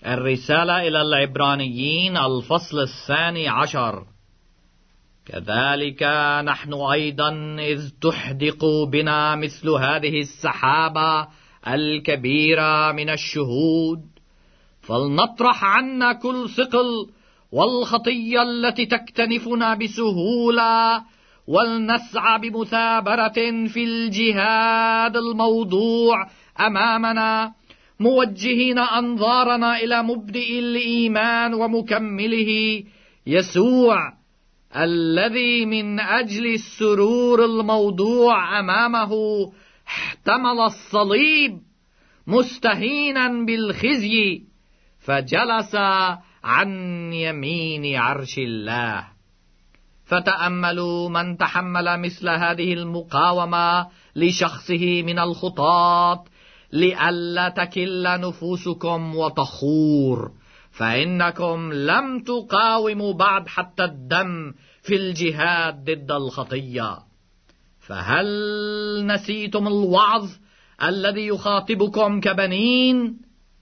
الرسالة إلى العبرانيين الفصل 12. كذلك نحن أيضا إذ تحدق بنا مثل هذه السحابة الكبيرة من الشهود، فلنطرح عنا كل ثقل والخطية التي تكتنفنا بسهولة، ولنسعى بمثابرة في الجهاد الموضوع أمامنا، موجهين أنظارنا إلى مبدئ الإيمان ومكمله، يسوع، الذي من أجل السرور الموضوع أمامه احتمل الصليب مستهينا بالخزي، فجلس عن يمين عرش الله. فتأملوا من تحمل مثل هذه المقاومة لشخصه من الخطاة، لئلا تكل نفوسكم وتخور، فإنكم لم تقاوموا بعد حتى الدم في الجهاد ضد الخطية. فهل نسيتم الوعظ الذي يخاطبكم كبنين؟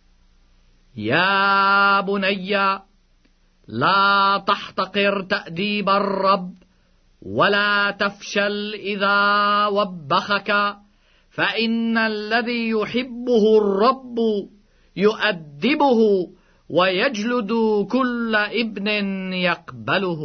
يا بني، لا تحتقر تأديب الرب، ولا تفشل إذا وبخك، فإن الذي يحبه الرب يؤدبه ويجلد كل ابن يقبله.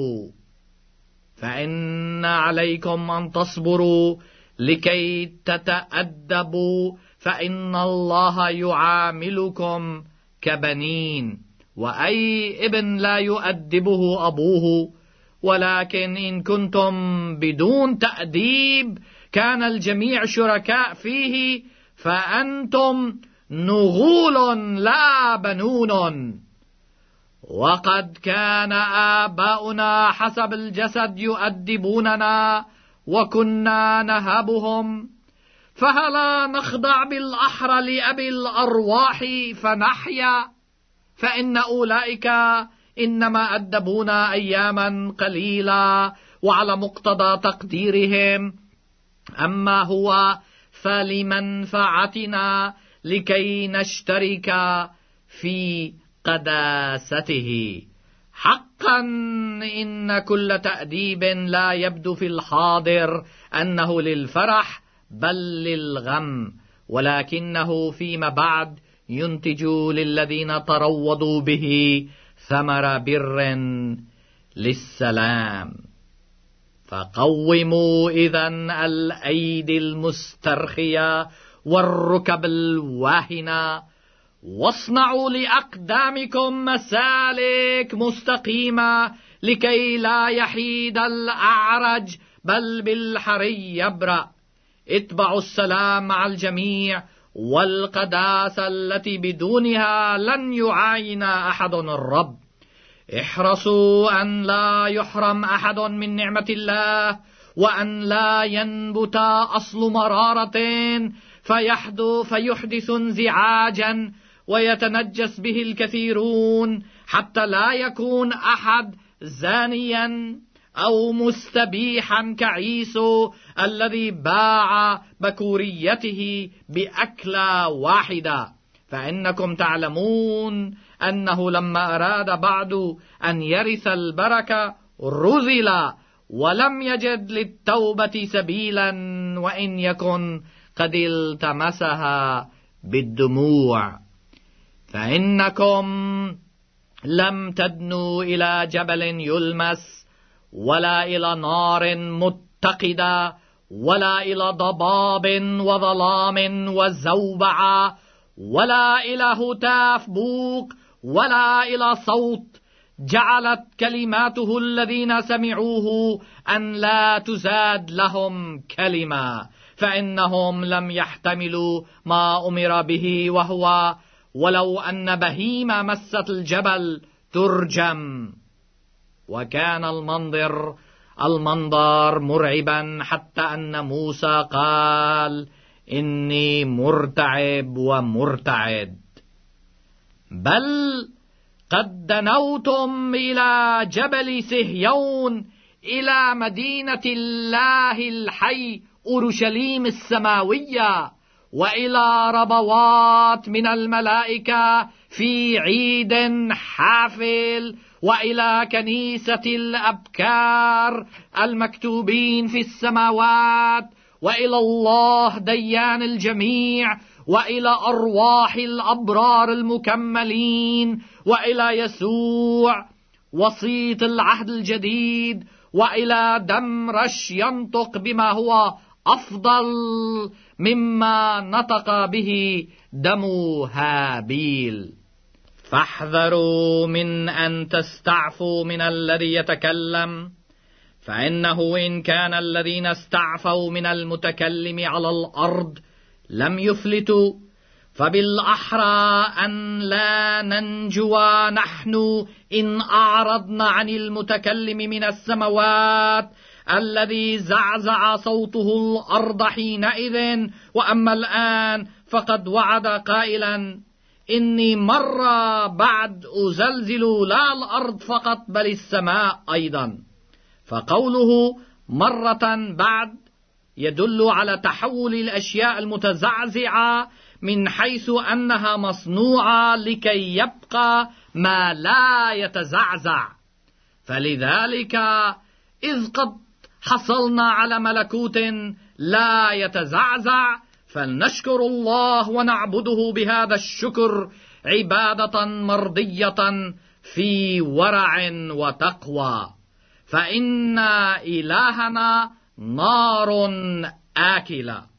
فإن عليكم أن تصبروا لكي تتأدبوا، فإن الله يعاملكم كبنين، وأي ابن لا يؤدبه أبوه. ولكن إن كنتم بدون تأديب كان الجميع شركاء فيه، فأنتم نغول لا بنون. وقد كان آباؤنا حسب الجسد يؤدبوننا وكنا نهابهم، فهلا نخضع بالأحرى لأبي الأرواح فنحيا؟ فإن أولئك إنما أدبونا أياما قليلة وعلى مقتضى تقديرهم، أما هو فلمنفعتنا لكي نشترك في قداسته. حقا إن كل تأديب لا يبدو في الحاضر أنه للفرح بل للغم، ولكنه فيما بعد ينتج للذين تروضوا به ثمر بر للسلام. فقوموا إذن الأيدي المسترخية والركب الواهنة، واصنعوا لأقدامكم مسالك مستقيمة، لكي لا يحيد الأعرج بل بالحري يبرأ. اتبعوا السلام مع الجميع والقداسة التي بدونها لن يعاين أحد الرب. احرصوا أن لا يحرم أحد من نعمة الله، وأن لا ينبت أصل مرارة فيحدث انزعاجا ويتنجس به الكثيرون، حتى لا يكون أحد زانيا أو مستبيحا كعيسو الذي باع بكوريته بأكلة واحدة. فإنكم تعلمون أنه لما أراد بعد أن يرث البركة رذل، ولم يجد للتوبة سبيلا، وإن يكن قد التمسها بالدموع. فإنكم لم تدنوا إلى جبل يلمس، ولا إلى نار متقدة، ولا إلى ضباب وظلام وزوبعة، ولا إلى هتاف بوق، ولا إلى صوت جعلت كلماته الذين سمعوه أن لا تزاد لهم كلمة، فإنهم لم يحتملوا ما أمر به، وهو ولو أن بهيمة مست الجبل ترجم. وكان المنظر مرعبا، حتى أن موسى قال: إني مرتعب ومرتعد. بل قد دنوتم إلى جبل صهيون، إلى مدينة الله الحي أورشليم السماوية، وإلى ربوات من الملائكة في عيد حافل، وإلى كنيسة الأبكار المكتوبين في السماوات، وإلى الله ديان الجميع، وإلى أرواح الأبرار المكملين، وإلى يسوع وسيط العهد الجديد، وإلى دم رش ينطق بما هو أفضل مما نطق به دم هابيل. فاحذروا من أن تستعفوا من الذي يتكلم، فإنه إن كان الذين استعفوا من المتكلم على الأرض لم يفلتوا، فبالأحرى أن لا ننجو نحن إن أعرضنا عن المتكلم من السماوات الذي زعزع صوته الأرض حينئذ. وأما الآن فقد وعد قائلا: إني مرة بعد أزلزل لا الأرض فقط بل السماء أيضا. فقوله مرة بعد يدل على تحول الأشياء المتزعزعة من حيث أنها مصنوعة لكي يبقى ما لا يتزعزع. فلذلك إذ قد حصلنا على ملكوت لا يتزعزع، فلنشكر الله ونعبده بهذا الشكر عبادة مرضية في ورع وتقوى، فإن إلهنا نار آكلة.